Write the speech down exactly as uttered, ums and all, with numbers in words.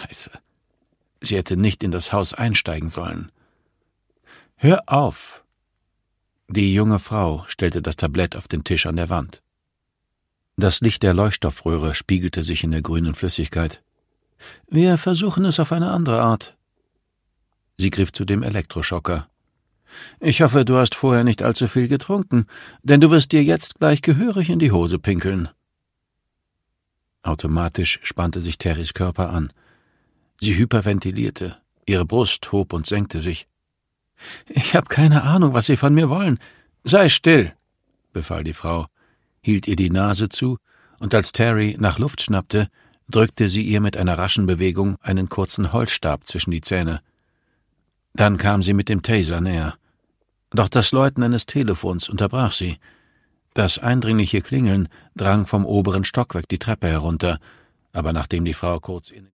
Scheiße. Sie hätte nicht in das Haus einsteigen sollen. »Hör auf!« Die junge Frau stellte das Tablett auf den Tisch an der Wand. Das Licht der Leuchtstoffröhre spiegelte sich in der grünen Flüssigkeit. »Wir versuchen es auf eine andere Art.« Sie griff zu dem Elektroschocker. »Ich hoffe, du hast vorher nicht allzu viel getrunken, denn du wirst dir jetzt gleich gehörig in die Hose pinkeln.« Automatisch spannte sich Terrys Körper an. Sie hyperventilierte, ihre Brust hob und senkte sich. »Ich habe keine Ahnung, was Sie von mir wollen. Sei still«, befahl die Frau, hielt ihr die Nase zu, und als Terry nach Luft schnappte, drückte sie ihr mit einer raschen Bewegung einen kurzen Holzstab zwischen die Zähne. Dann kam sie mit dem Taser näher. Doch das Läuten eines Telefons unterbrach sie. Das eindringliche Klingeln drang vom oberen Stockwerk die Treppe herunter, aber nachdem die Frau kurz inne